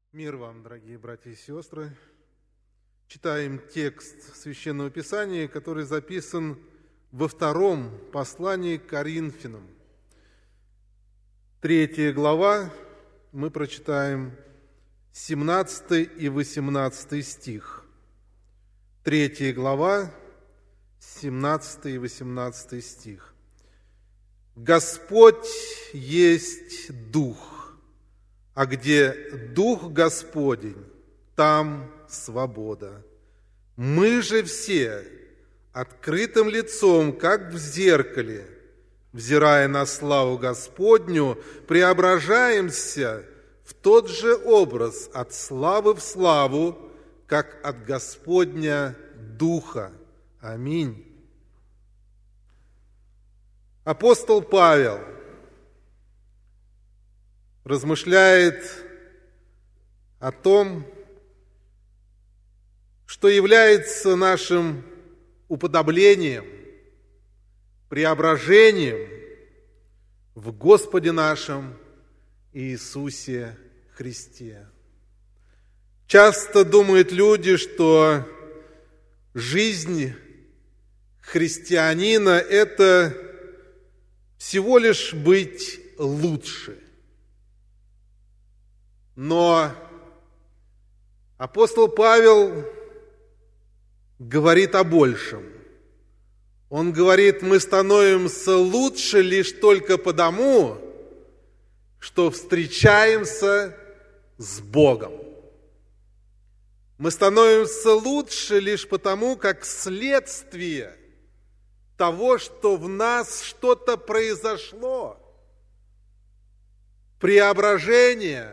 Мир вам, дорогие братья и сестры. Читаем текст Священного Писания, который записан во втором послании к Коринфянам. 3 глава, мы прочитаем 17 и 18 стих. 3 глава, 17 и 18 стих. «Господь есть Дух, а где Дух Господень, там свобода. Мы же все открытым лицом, как в зеркале, взирая на славу Господню, преображаемся в тот же образ от славы в славу, как от Господня Духа». Аминь. Апостол Павел размышляет о том, что является нашим уподоблением, преображением в Господе нашем Иисусе Христе. Часто думают люди, что жизнь христианина – это всего лишь быть лучше. Но апостол Павел говорит о большем. Он говорит, мы становимся лучше лишь только потому, что встречаемся с Богом. Мы становимся лучше лишь потому, как следствие того, что в нас что-то произошло. Преображение,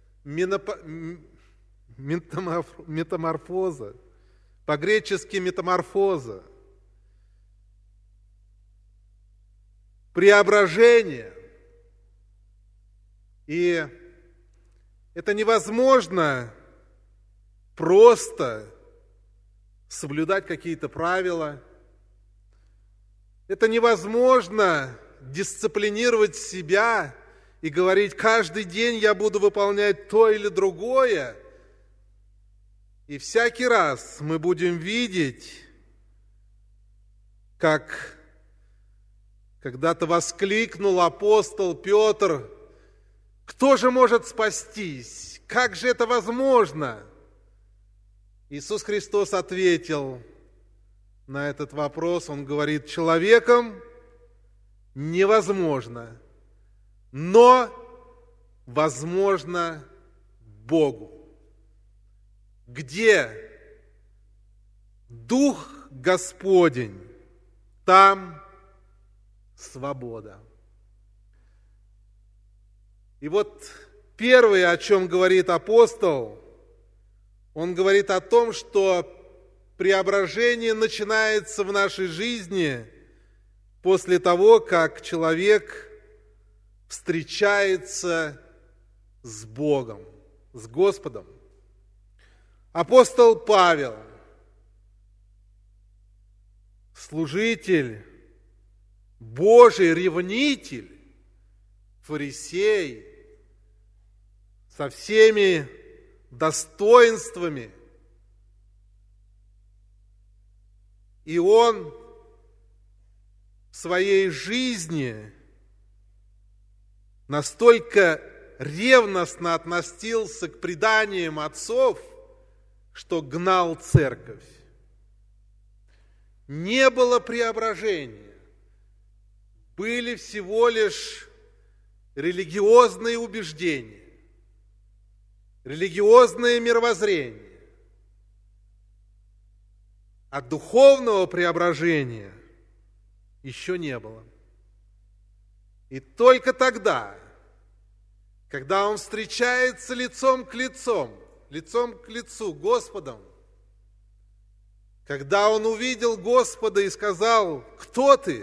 метаморфоза, по-гречески метаморфоза, преображение. И это невозможно просто соблюдать какие-то правила. Это невозможно дисциплинировать себя и говорить, каждый день я буду выполнять то или другое. И всякий раз мы будем видеть, как когда-то воскликнул апостол Петр, кто же может спастись? Как же это возможно? Иисус Христос ответил на этот вопрос. Он говорит, человеком невозможно, но возможно Богу. Где Дух Господень, там свобода. И вот первое, о чем говорит апостол, он говорит о том, что преображение начинается в нашей жизни после того, как человек встречается с Богом, с Господом. Апостол Павел, служитель Божий, ревнитель, фарисей, со всеми достоинствами. И он в своей жизни настолько ревностно относился к преданиям отцов, что гнал церковь. Не было преображения. Были всего лишь религиозные убеждения, религиозное мировоззрение. А духовного преображения еще не было. И только тогда, когда он встречается лицом к лицу Господом, когда он увидел Господа и сказал, кто ты,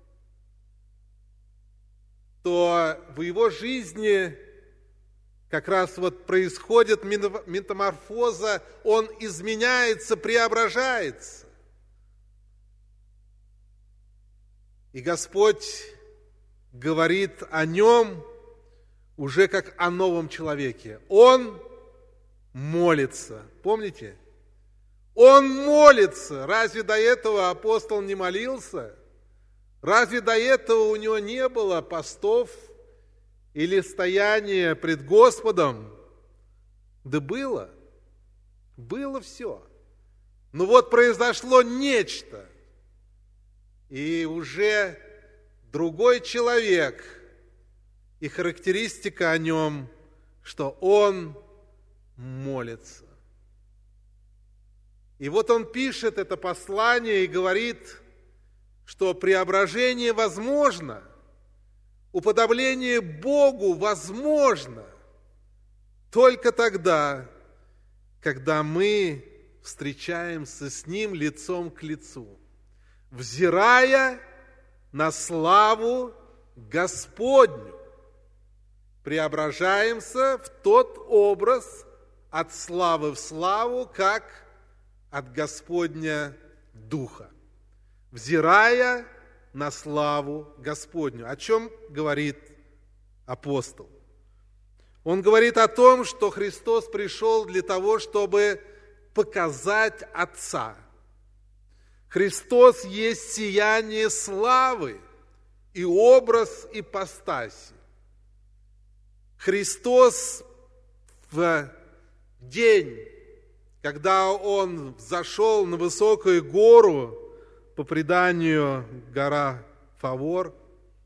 то в его жизни как раз вот происходит метаморфоза, он изменяется, преображается. И Господь говорит о нем уже как о новом человеке. Он молится. Помните? Он молится. Разве до этого апостол не молился? Разве до этого у него не было постов или стояния пред Господом? Да было. Было все. Но вот произошло нечто. И уже другой человек, и характеристика о нем, что он молится. И вот он пишет это послание и говорит, что преображение возможно, уподобление Богу возможно только тогда, когда мы встречаемся с Ним лицом к лицу, взирая на славу Господню, преображаемся в тот образ от славы в славу, как от Господня Духа, взирая на славу Господню. О чем говорит апостол? Он говорит о том, что Христос пришел для того, чтобы показать Отца. Христос есть сияние славы и образ ипостаси. Христос в день, когда Он взошел на высокую гору, по преданию гора Фавор,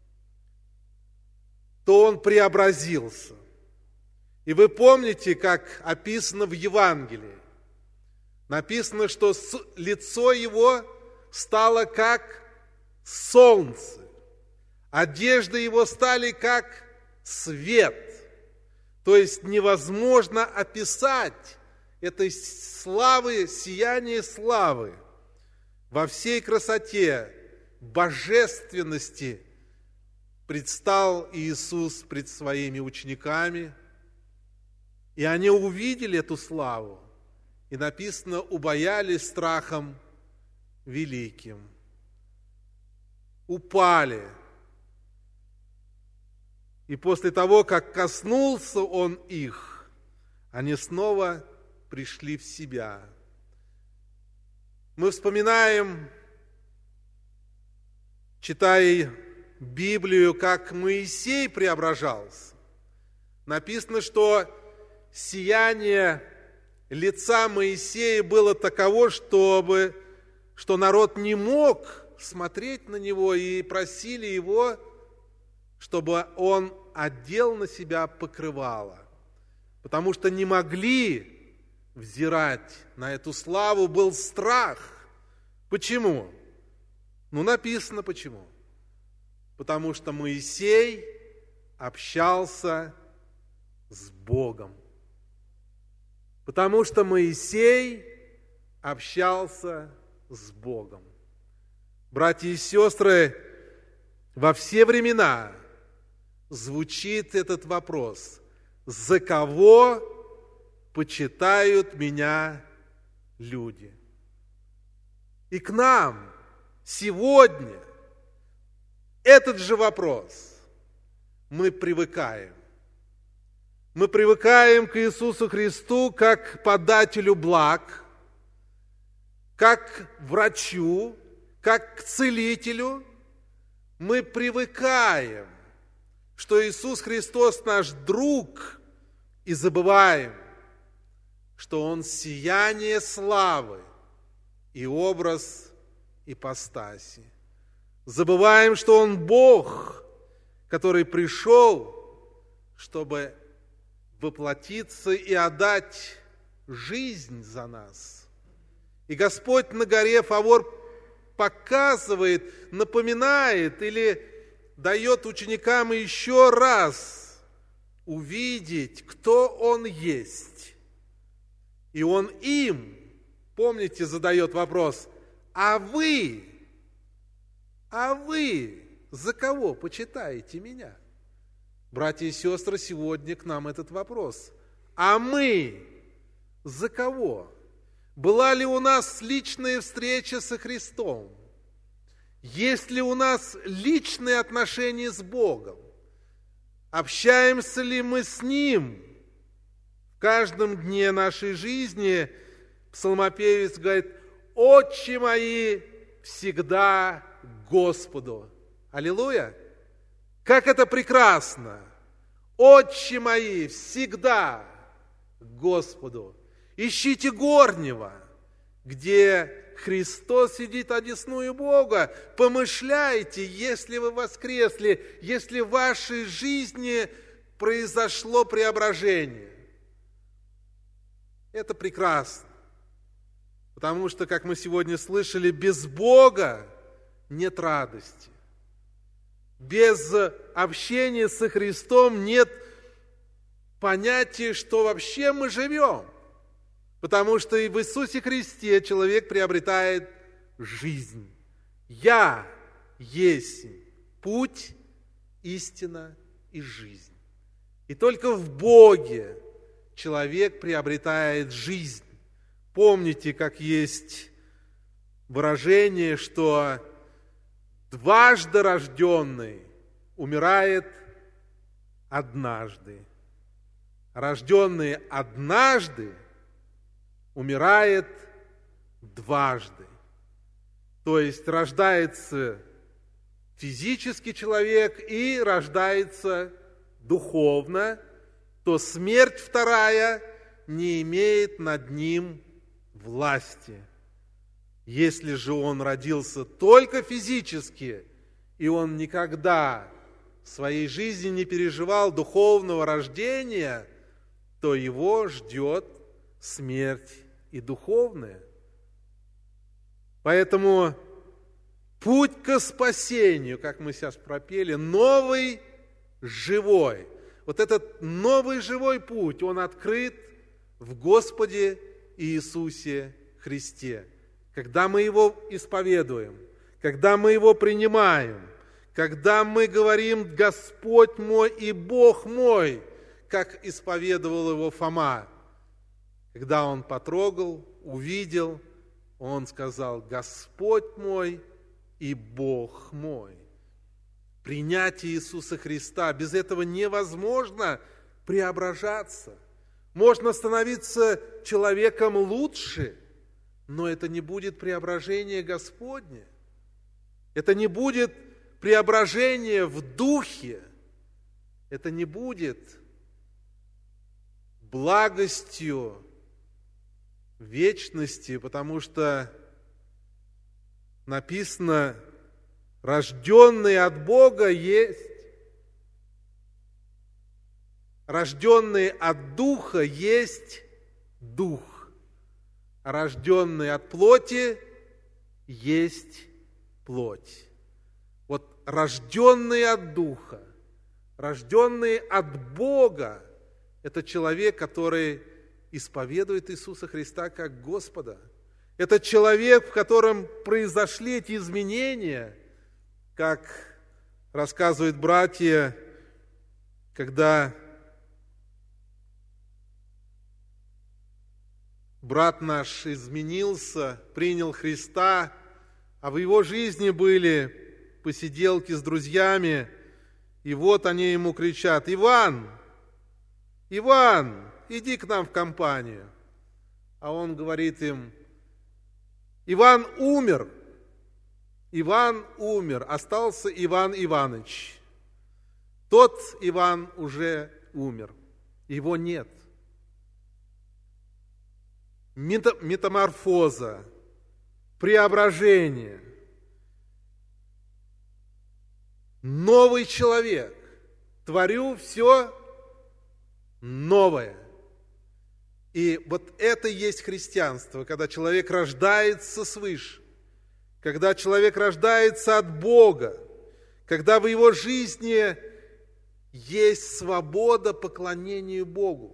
то Он преобразился. И вы помните, как описано в Евангелии. Написано, что лицо Его стало как солнце, одежды Его стали как свет. То есть невозможно описать этой славы, сияние славы во всей красоте, божественности предстал Иисус пред своими учениками, и они увидели эту славу, и написано, убоялись страхом великим, упали. И после того, как коснулся Он их, они снова пришли в себя. Мы вспоминаем, читая Библию, как Моисей преображался. Написано, что сияние лица Моисея было таково, что народ не мог смотреть на него, и просили его, чтобы он одел на себя покрывало, потому что не могли взирать на эту славу, был страх. Почему? Написано почему. Потому что Моисей общался с Богом. Потому что Моисей общался с Богом. Братья и сестры, во все времена звучит этот вопрос: за кого почитают меня люди? И к нам сегодня этот же вопрос. Мы привыкаем. Мы привыкаем к Иисусу Христу как подателю благ, как врачу, как к целителю. Мы привыкаем, что Иисус Христос наш друг, и забываем, что Он сияние славы и образ ипостаси. Забываем, что Он Бог, который пришел, чтобы воплотиться и отдать жизнь за нас. И Господь на горе Фавор показывает, напоминает или дает ученикам еще раз увидеть, кто Он есть. И Он им, помните, задает вопрос: а вы за кого почитаете меня? Братья и сестры, сегодня к нам этот вопрос. А мы за кого? Была ли у нас личная встреча со Христом? Есть ли у нас личные отношения с Богом? Общаемся ли мы с Ним В каждом дне нашей жизни псалмопевец говорит: «Очи мои всегда к Господу». Аллилуйя! Как это прекрасно! Очи мои всегда к Господу. Ищите горнего, где Христос сидит одесную Бога. Помышляйте, если вы воскресли, если в вашей жизни произошло преображение. Это прекрасно. Потому что, как мы сегодня слышали, без Бога нет радости. Без общения со Христом нет понятия, что вообще мы живем. Потому что и в Иисусе Христе человек приобретает жизнь. «Я есть путь, истина и жизнь». И только в Боге человек приобретает жизнь. Помните, как есть выражение, что дважды рожденный умирает однажды. Рожденный однажды умирает дважды. То есть рождается физический человек и рождается духовно, то смерть вторая не имеет над ним власти. Если же он родился только физически, и он никогда в своей жизни не переживал духовного рождения, то его ждет смерть и духовная. Поэтому путь к спасению, как мы сейчас пропели, новый, живой. Вот этот новый живой путь, он открыт в Господе Иисусе Христе. Когда мы Его исповедуем, когда мы Его принимаем, когда мы говорим «Господь мой и Бог мой», как исповедовал Его Фома, когда он потрогал, увидел, он сказал: «Господь мой и Бог мой». Принятие Иисуса Христа, без этого невозможно преображаться. Можно становиться человеком лучше, но это не будет преображение Господне. Это не будет преображение в духе. Это не будет благостью вечности, потому что написано: рожденный от Бога есть, рожденный от Духа есть Дух, а рожденный от плоти есть плоть. Вот рожденный от Духа, рожденный от Бога – это человек, который исповедует Иисуса Христа как Господа. Это человек, в котором произошли эти изменения, как рассказывают братья, когда брат наш изменился, принял Христа, а в его жизни были посиделки с друзьями, и вот они ему кричат: «Иван, Иван, иди к нам в компанию». А он говорит им: «Иван умер, остался Иван Иваныч. Тот Иван уже умер, его нет». Метаморфоза, преображение. Новый человек. Творю все новое. И вот это и есть христианство, когда человек рождается свыше, когда человек рождается от Бога, когда в его жизни есть свобода поклонению Богу.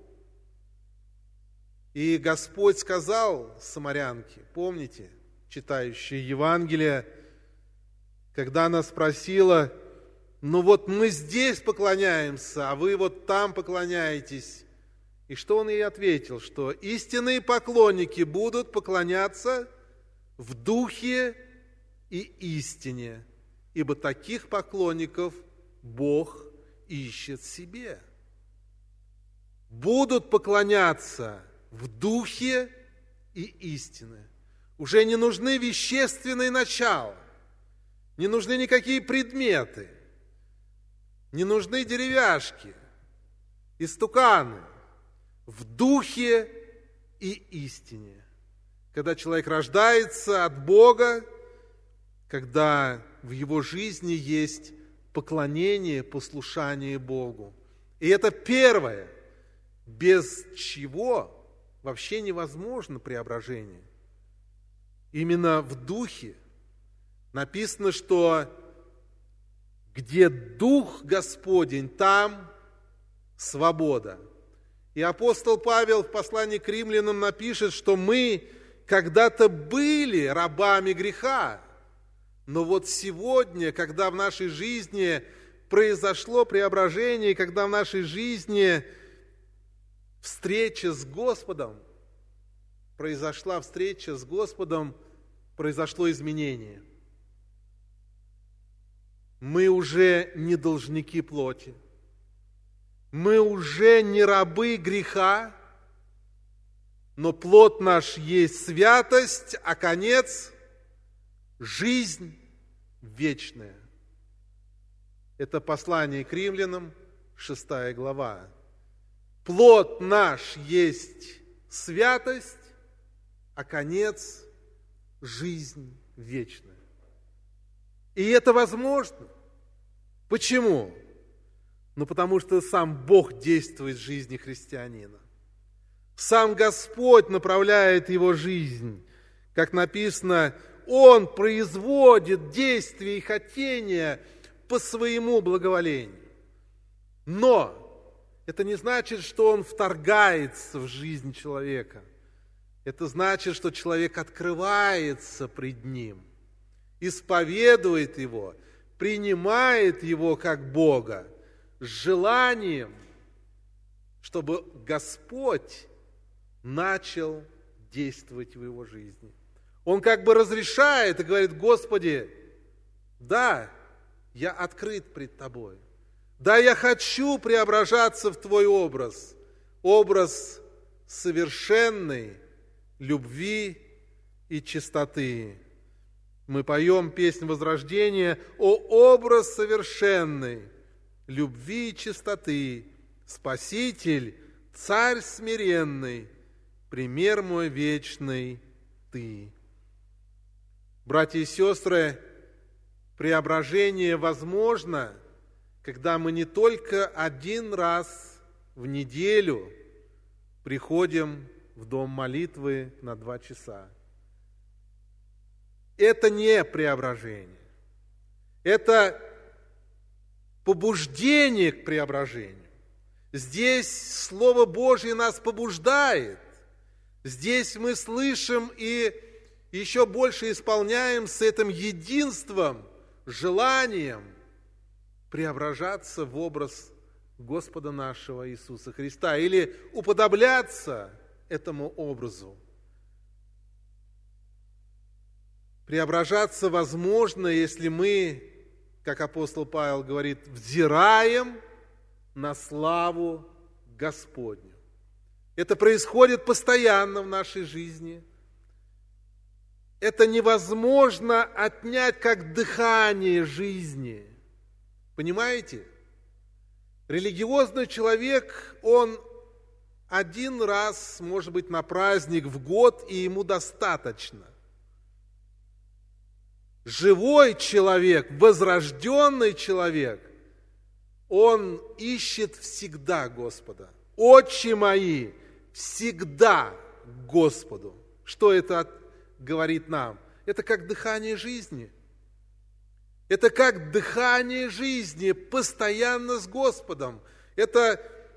И Господь сказал самарянке, помните, читающие Евангелие, когда она спросила: «Ну вот мы здесь поклоняемся, а вы вот там поклоняетесь». И что он ей ответил? Что истинные поклонники будут поклоняться в духе и истине, ибо таких поклонников Бог ищет себе. будут поклоняться в духе и истине. Уже не нужны вещественные начала, не нужны никакие предметы, не нужны деревяшки, истуканы. В духе и истине. Когда человек рождается от Бога, когда в его жизни есть поклонение, послушание Богу. И это первое, без чего вообще невозможно преображение. Именно в духе написано, что где Дух Господень, там свобода. И апостол Павел в послании к римлянам напишет, что мы когда-то были рабами греха, но вот сегодня, когда в нашей жизни произошло преображение, когда в нашей жизни встреча с Господом, произошла встреча с Господом, произошло изменение. Мы уже не должники плоти. Мы уже не рабы греха, но плод наш есть святость, а конец – жизнь вечная. Это послание к римлянам, 6 глава. Плод наш есть святость, а конец – жизнь вечная. И это возможно. Почему? Ну, потому что сам Бог действует в жизни христианина. Сам Господь направляет его жизнь. Как написано, Он производит действия и хотения по своему благоволению. Но это не значит, что Он вторгается в жизнь человека. Это значит, что человек открывается пред Ним, исповедует Его, принимает Его как Бога, с желанием, чтобы Господь начал действовать в его жизни. Он как бы разрешает и говорит: Господи, да, я открыт пред Тобой. Да, я хочу преображаться в Твой образ. Образ совершенной любви и чистоты. Мы поем песнь возрождения: «О образ совершенный любви и чистоты, Спаситель, Царь смиренный, пример мой вечный Ты». Братья и сестры, преображение возможно, когда мы не только один раз в неделю приходим в дом молитвы на 2 часа. Это не преображение. Это побуждение к преображению. Здесь Слово Божье нас побуждает. Здесь мы слышим и еще больше исполняем с этим единством, желанием преображаться в образ Господа нашего Иисуса Христа или уподобляться этому образу. Преображаться возможно, если мы, как апостол Павел говорит, взираем на славу Господню. Это происходит постоянно в нашей жизни. Это невозможно отнять как дыхание жизни. Понимаете? Религиозный человек, он один раз, может быть, на праздник в год, и ему достаточно. Живой человек, возрожденный человек, он ищет всегда Господа. Очи мои всегда к Господу. Что это говорит нам? Это как дыхание жизни. Это как дыхание жизни, постоянно с Господом. Это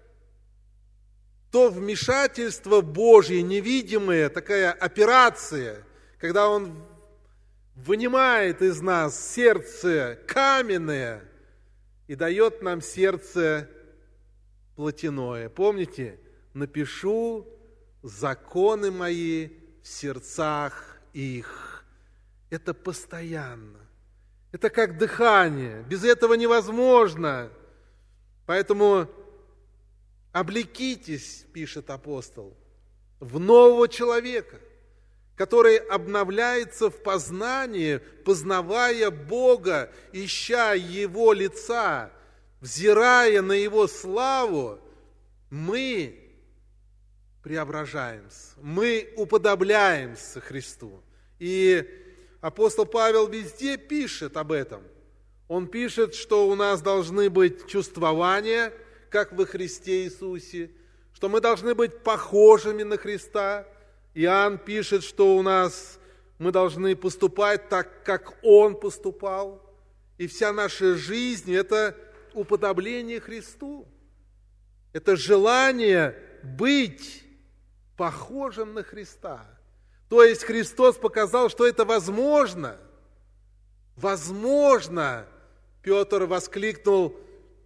то вмешательство Божье, невидимое, такая операция, когда Он вынимает из нас сердце каменное и дает нам сердце плотяное. Помните? Напишу законы мои в сердцах их. Это постоянно. Это как дыхание. Без этого невозможно. Поэтому облекитесь, пишет апостол, в нового человека, который обновляется в познании, познавая Бога, ища Его лица, взирая на Его славу, мы преображаемся, мы уподобляемся Христу. И апостол Павел везде пишет об этом. Он пишет, что у нас должны быть чувствования, как во Христе Иисусе, что мы должны быть похожими на Христа. Иоанн пишет, что мы должны поступать так, как Он поступал. И вся наша жизнь – это уподобление Христу. Это желание быть похожим на Христа. То есть Христос показал, что это возможно. Возможно, Петр воскликнул: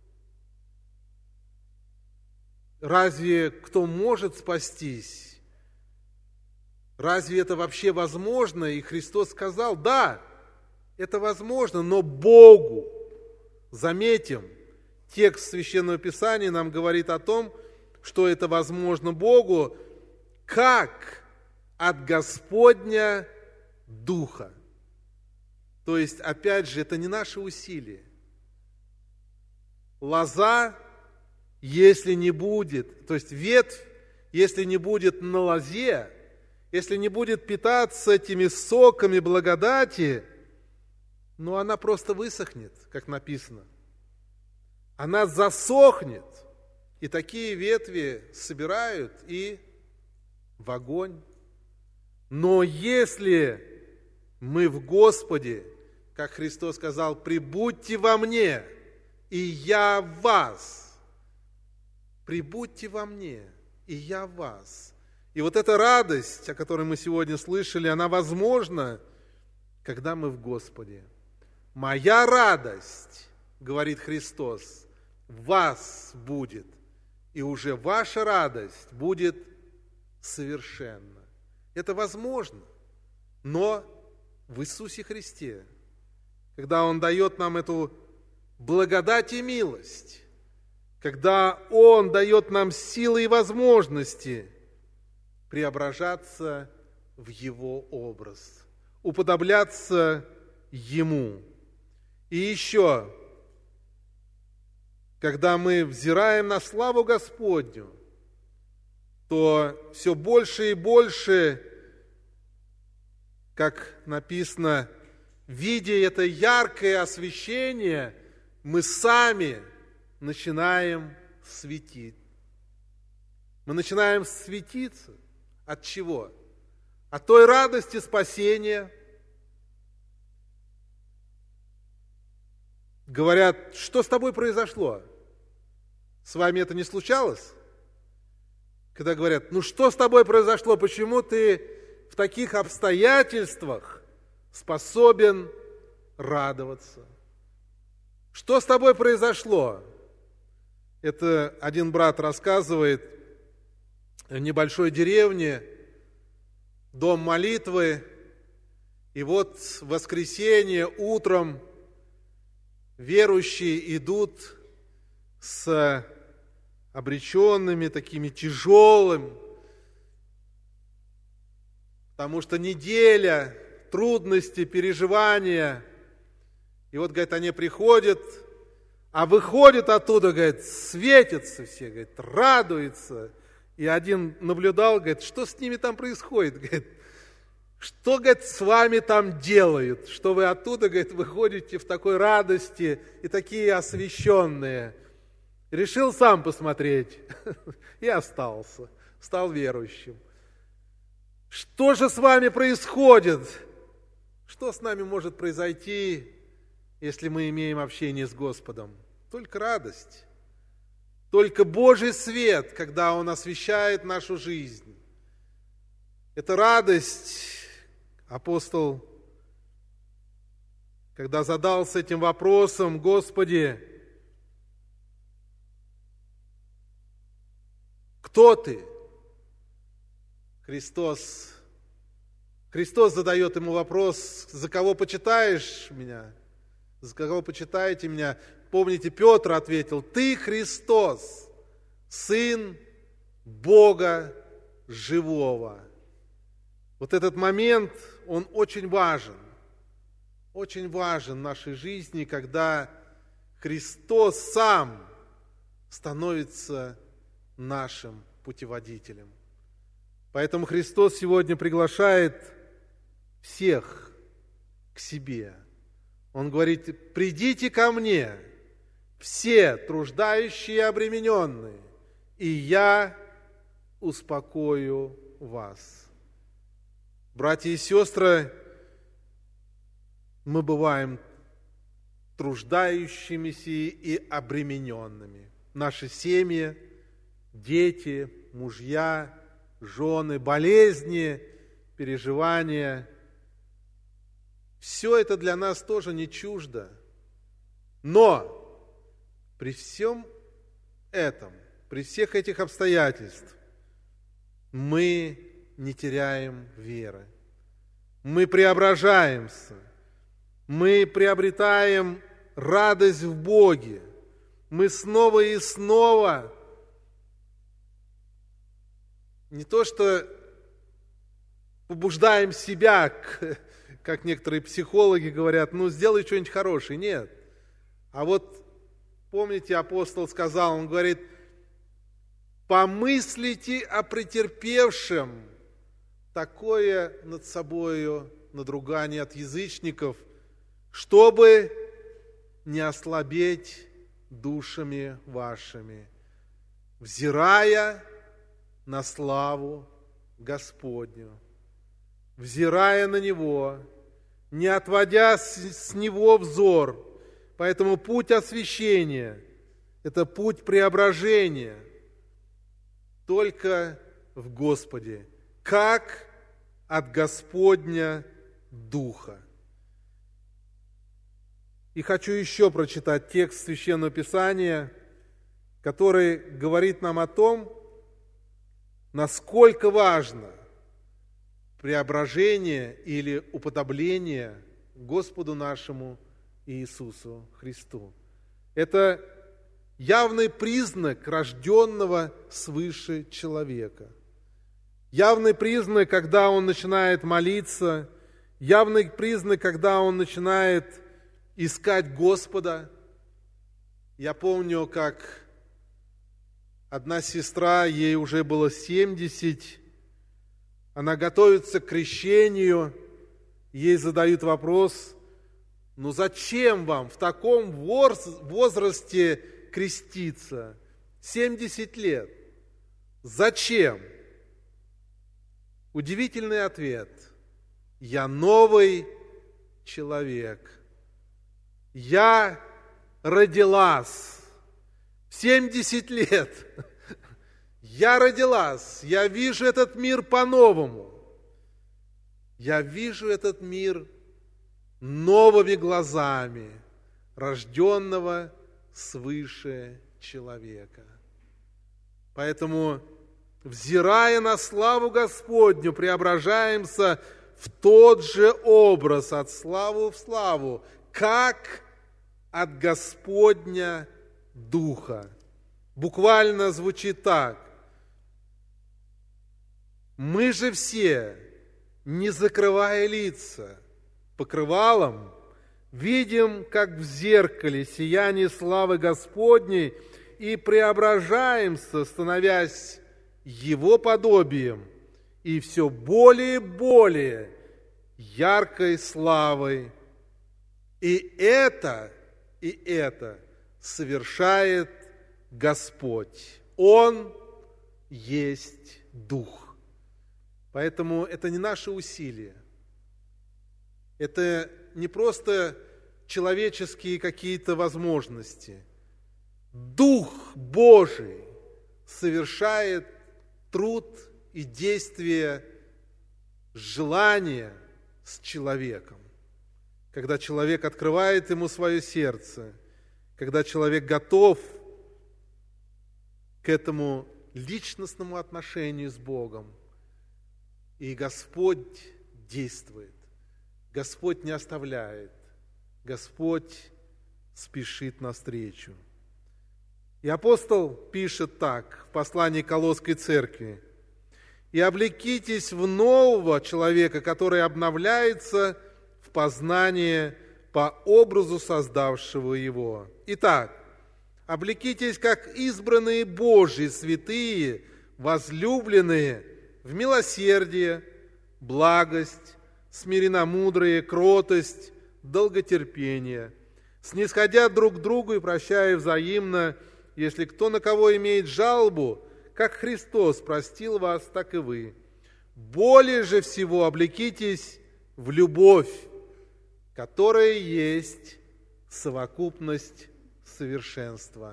разве кто может спастись? Разве это вообще возможно? И Христос сказал: да, это возможно, но Богу. Заметим, текст Священного Писания нам говорит о том, что это возможно Богу, как от Господня Духа. То есть, опять же, это не наши усилия. Лоза, если не будет, то есть ветвь, если не будет на лозе, если не будет питаться этими соками благодати, она просто высохнет, как написано. Она засохнет, и такие ветви собирают и в огонь. Но если мы в Господе, как Христос сказал: «Прибудьте во мне, и я в вас». Прибудьте во мне, и я в вас. И вот эта радость, о которой мы сегодня слышали, она возможна, когда мы в Господе. «Моя радость, — говорит Христос, — в вас будет, и уже ваша радость будет совершенна». Это возможно, но в Иисусе Христе, когда Он дает нам эту благодать и милость, когда Он дает нам силы и возможности преображаться в Его образ, уподобляться Ему. И еще, когда мы взираем на славу Господню, то все больше и больше, как написано, видя это яркое освещение, мы сами начинаем светить. Мы начинаем светиться. От чего? От той радости спасения. Говорят: что с тобой произошло? С вами это не случалось? Когда говорят: что с тобой произошло? Почему ты в таких обстоятельствах способен радоваться? Что с тобой произошло? Это один брат рассказывает: в небольшой деревне дом молитвы, и вот в воскресенье утром верующие идут с обреченными, такими тяжелым, потому что неделя, трудности, переживания. И вот, говорит, они приходят, а выходят оттуда, говорит, светятся все, говорит, радуются. И один наблюдал, говорит: что с ними там происходит? Говорит: что, говорит, с вами там делают? Что вы оттуда, говорит, выходите в такой радости и такие освященные? Решил сам посмотреть и остался, стал верующим. Что же с вами происходит? Что с нами может произойти, если мы имеем общение с Господом? Только радость, только Божий свет, когда Он освещает нашу жизнь. Эта радость, апостол, когда задался этим вопросом: Господи, кто Ты? Христос задает ему вопрос: за кого почитаешь меня? За кого почитаете меня? Помните, Петр ответил: Ты Христос, Сын Бога живого. Вот этот момент, он очень важен в нашей жизни, когда Христос сам становится нашим путеводителем. Поэтому Христос сегодня приглашает всех к себе. Он говорит: придите ко мне, все труждающие и обремененные, и я успокою вас. Братья и сестры, мы бываем труждающимися и обремененными. Наши семьи, дети, мужья, жены, болезни, переживания. Все это для нас тоже не чуждо. Но при всем этом, при всех этих обстоятельствах, мы не теряем веры. Мы преображаемся. Мы приобретаем радость в Боге. Мы снова и снова не то что побуждаем себя, как некоторые психологи говорят, сделай что-нибудь хорошее. Нет. А вот помните, апостол сказал, он говорит: помыслите о претерпевшем такое над собою надругание от язычников, чтобы не ослабеть душами вашими, взирая на славу Господню, взирая на Него, не отводя с Него взор. Поэтому путь освящения – это путь преображения только в Господе, как от Господня Духа. И хочу еще прочитать текст Священного Писания, который говорит нам о том, насколько важно преображение или уподобление Господу нашему Иисусу Христу. Это явный признак рожденного свыше человека. Явный признак, когда он начинает молиться, явный признак, когда он начинает искать Господа. Я помню, как одна сестра, ей уже было 70, она готовится к крещению, ей задают вопрос: зачем вам в таком возрасте креститься? 70 лет. Зачем? Удивительный ответ: я новый человек. Я родилась в 70 лет. Я родилась, я вижу этот мир по-новому. Я вижу этот мир новыми глазами рожденного свыше человека. Поэтому, взирая на славу Господню, преображаемся в тот же образ, от славы в славу, как от Господня Духа. Буквально звучит так: мы же все, не закрывая лица покрывалом, видим, как в зеркале, сияние славы Господней, и преображаемся, становясь Его подобием, и все более и более яркой славой. И это совершает Господь. Он есть Дух. Поэтому это не наши усилия. Это не просто человеческие какие-то возможности. Дух Божий совершает труд и действие, желание с человеком. Когда человек открывает ему свое сердце, когда человек готов к этому личностному отношению с Богом, и Господь действует. Господь не оставляет. Господь спешит навстречу. И апостол пишет так в послании к Колосской церкви: «И облекитесь в нового человека, который обновляется в познании по образу создавшего его». Итак, облекитесь как избранные Божьи, святые, возлюбленные в милосердие, благость, смиренномудрие, кротость, долготерпение, снисходя друг к другу и прощая взаимно, если кто на кого имеет жалобу, как Христос простил вас, так и вы. Более же всего облекитесь в любовь, которая есть совокупность совершенства.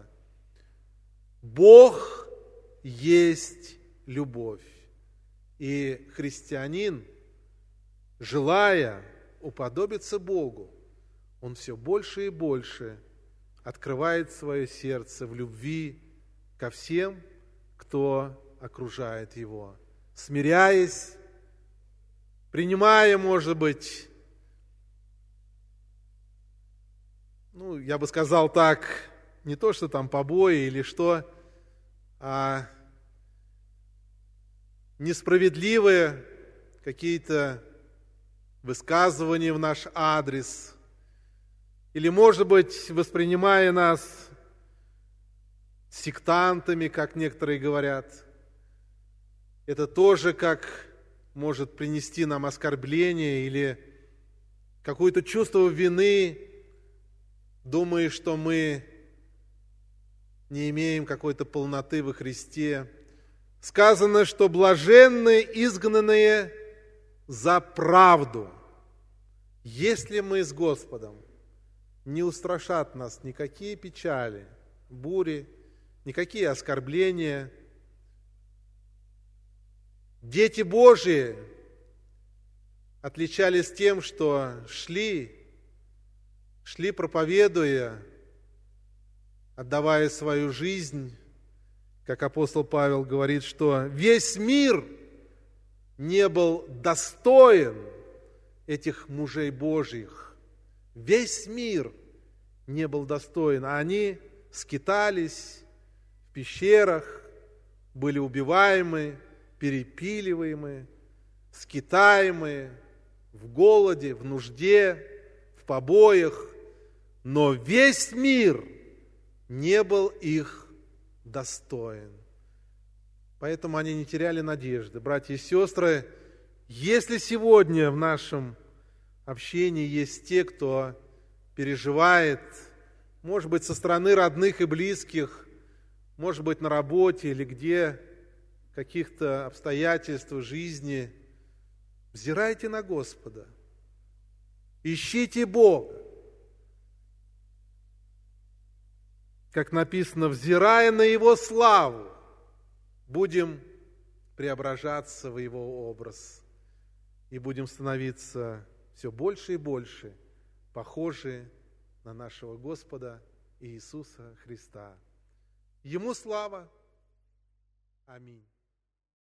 Бог есть любовь. И христианин, желая уподобиться Богу, он все больше и больше открывает свое сердце в любви ко всем, кто окружает его, смиряясь, принимая, может быть, я бы сказал так, не то, что там побои или что, а несправедливые какие-то высказывания в наш адрес, или, может быть, воспринимая нас сектантами, как некоторые говорят, это тоже как может принести нам оскорбление или какое-то чувство вины, думая, что мы не имеем какой-то полноты во Христе. Сказано, что блаженны изгнанные за правду. Если мы с Господом, не устрашат нас никакие печали, бури, никакие оскорбления. Дети Божии отличались тем, что шли проповедуя, отдавая свою жизнь, как апостол Павел говорит, что весь мир не был достоин этих мужей Божьих. Весь мир не был достоин, а они скитались в пещерах, были убиваемы, перепиливаемы, скитаемы в голоде, в нужде, в побоях, но весь мир не был их достоин. Поэтому они не теряли надежды. Братья и сестры, если сегодня в нашем общении есть те, кто переживает, может быть, со стороны родных и близких, может быть, на работе или где, каких-то обстоятельств жизни, взирайте на Господа, ищите Бога. Как написано, взирая на Его славу, будем преображаться в Его образ и будем становиться все больше и больше похожи на нашего Господа Иисуса Христа. Ему слава. Аминь.